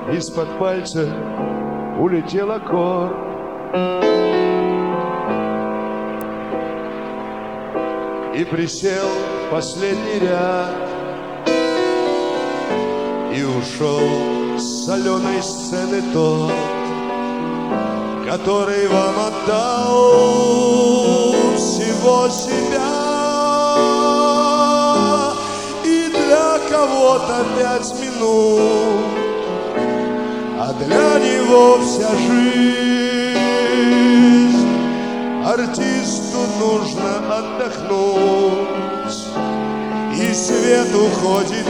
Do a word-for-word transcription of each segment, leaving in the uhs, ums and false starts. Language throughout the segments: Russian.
из-под пальца улетел аккорд. И присел в последний ряд и ушел с соленой сцены тот, который вам отдал всего себя. И для кого-то пять минут, а для него вся жизнь. Артисту нужно отдохнуть, и свет уходит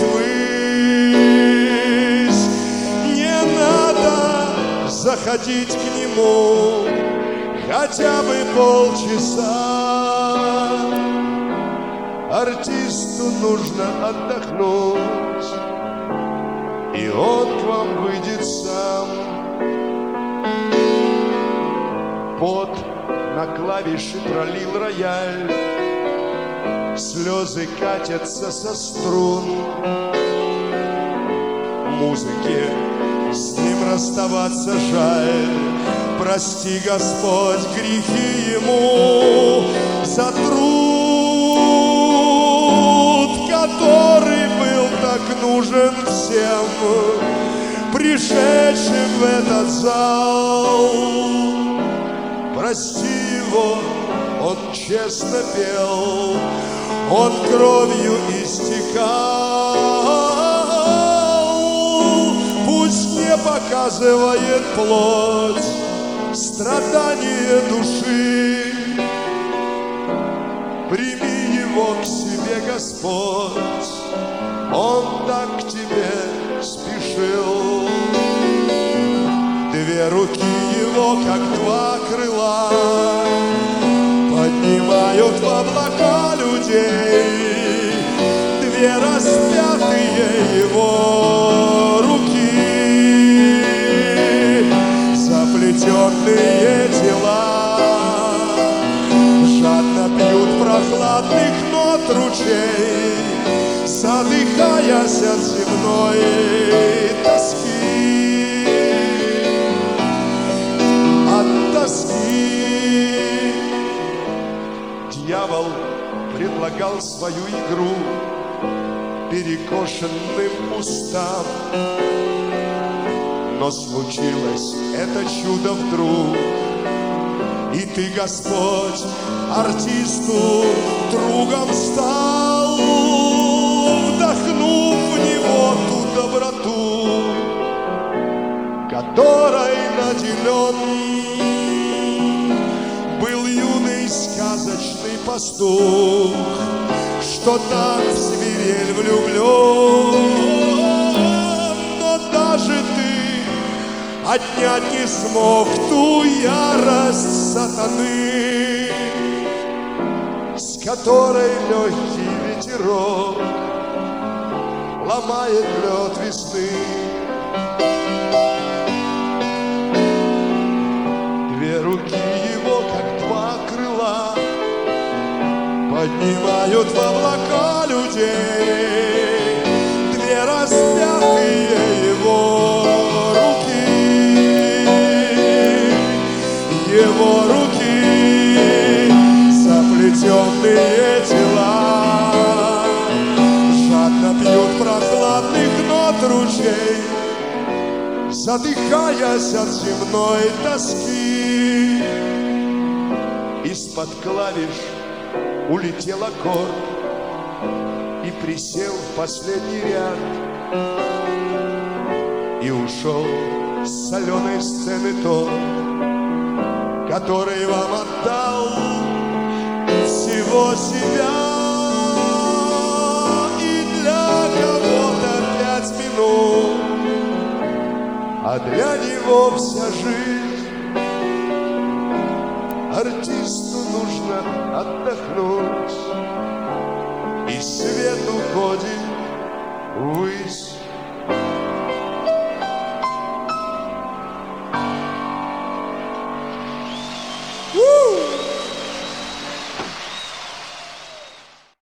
ввысь. Не надо заходить к нему хотя бы полчаса. Артисту нужно отдохнуть, и он к вам выйдет сам. Пот на клавиши пролил рояль, слезы катятся со струн. Музыке с ним расставаться жаль. Прости, Господь, грехи ему за труд, который был так нужен всем, пришедшим в этот зал. Прости его, он честно пел, он кровью истекал. Пусть не показывает плоть страдания души. Прими его к себе, Господь, он так к тебе спешил. Две руки его, как два крыла, поднимают в облака людей. Две распятые его руки, заплетенные тела, жадно пьют прохладных нот ручей, задыхаясь от земной тоски. Дьявол предлагал свою игру перекошенным устам, но случилось это чудо вдруг, и ты, Господь, артисту другом стал, вдохнув в него ту доброту, которой наделен был юный сказочный пастух, что так в свирель влюблен. Но даже ты отнять не смог ту ярость сатаны, с которой легкий ветерок ломает лед весны. Две руки его, как два крыла, поднимают в облака людей. Две распятые его руки, его руки, заплетенные тела, жадно пьют прохладных нот ручей, задыхаясь от земной тоски. Из-под клавиш улетел аккорд и присел в последний ряд и ушел с соленой сцены тот, который вам отдал всего себя. И для кого-то пять минут, а для него вся жизнь. Артисту нужно отдохнуть, и свет уходит ввысь.